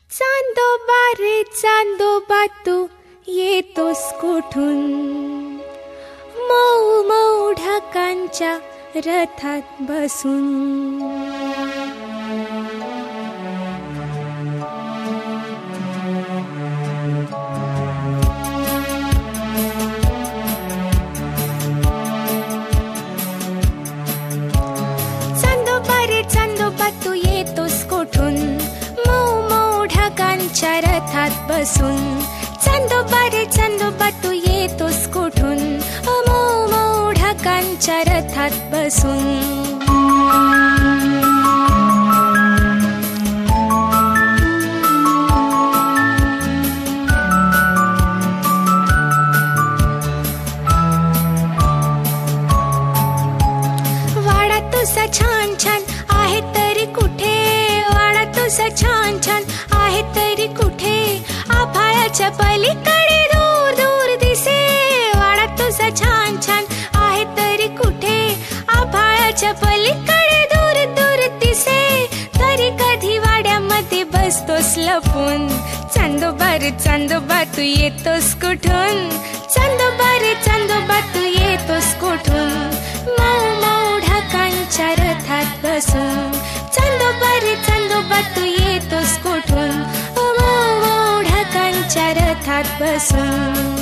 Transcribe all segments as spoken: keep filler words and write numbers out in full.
चांदोबा रे चांदोबा तू येतोस कुठून, मऊ मऊ ढगांच्या रथात बसून. चांदोबा रे चांदोबा तू येतोस कुठून, मऊ मऊ ढगांच्या रथात बसून. चांदोबा रे चांदोबा तू येतोस कुठून, मऊ मऊ ढगांच्या रथात बसून. वाडा तुझा छान छान आहे तरी कुठे, वाडा तुझा छान छान आहे तरी कुठे, आभाळाच्या पलीकडे दूर दूर दिसे. वाडा तुझा छान छान आहे तरी कुठे, आभाळाच्या पलीकडे दूर दूर दिसे. तरी कधी वाड्यामध्ये बसतोस लपून, चांदोबा रे चांदोबा तू येतोस कुठून. चांदोबा रे चांदोबा तू येतोस कुठून, मऊ मऊ ढगांच्या रथात बसून. चांदोबा रे चांदोबा तू येतोस कुठून, मऊ मऊ ढगांच्या रथात बसून.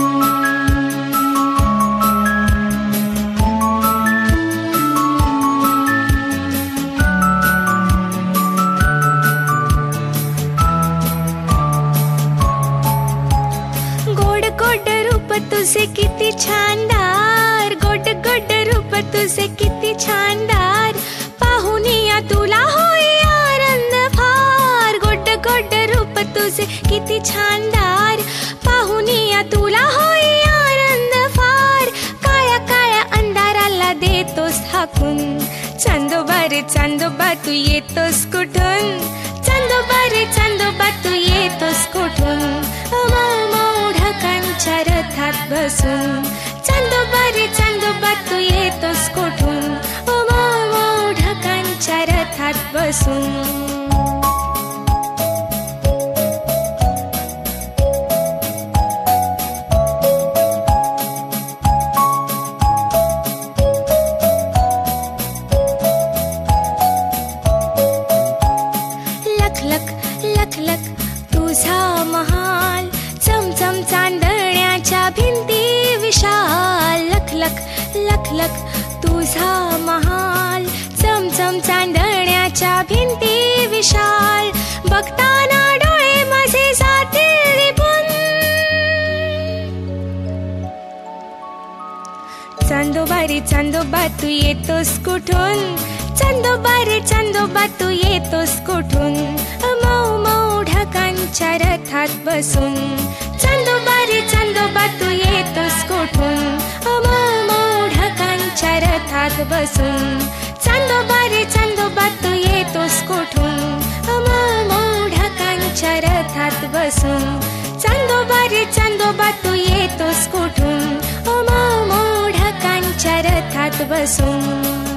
गोड गोड रूप तुझे किती छानदार, गोड गोड रूप तुझे किती छानदार, पाहुनिया तुला होई आनंद फार. गोड गोड रूप तुझे किती छानदार, पाहुनिया तुला होई आनंद फार. काळ्या काळ्या अंधाराला देतोस हाकून, चांदोबा रे चांदोबा तू येतोस कुठून. चांदोबा रे चांदोबा तू येतोस कुठून, मऊ मऊ ढगांच्या रथात बसून. चांदोबा रे चांदोबा तू येतोस कुठून, मऊ मऊ ढगांच्या रथात बसून. लख लख लख लख तुझा महाल, चमचम चांदण्याच्या भिंती विशाल. लख लख लख लख तुझा महाल, चमचम चांदण्याच्या भिंती विशाल. बघताना डोळे माझे जातील निभून, चांदोबा रे चांदोबा तू येतोस कुठून. चांदोबा रे चांदोबा तू येतोस कुठून, मऊ मऊ ढगांच्या रथात बसून. चांदोबा रे चांदोबा तू येतोस कुठून, मऊ मऊ ढगांच्या रथात बसून. चांदोबा रे चांदोबा तू येतोस कुठून, मऊ मऊ ढगांच्या रथात बसून. चांदोबा रे चांदोबा तू येतोस कुठून, मऊ मऊ ढगांच्या रथात बसून.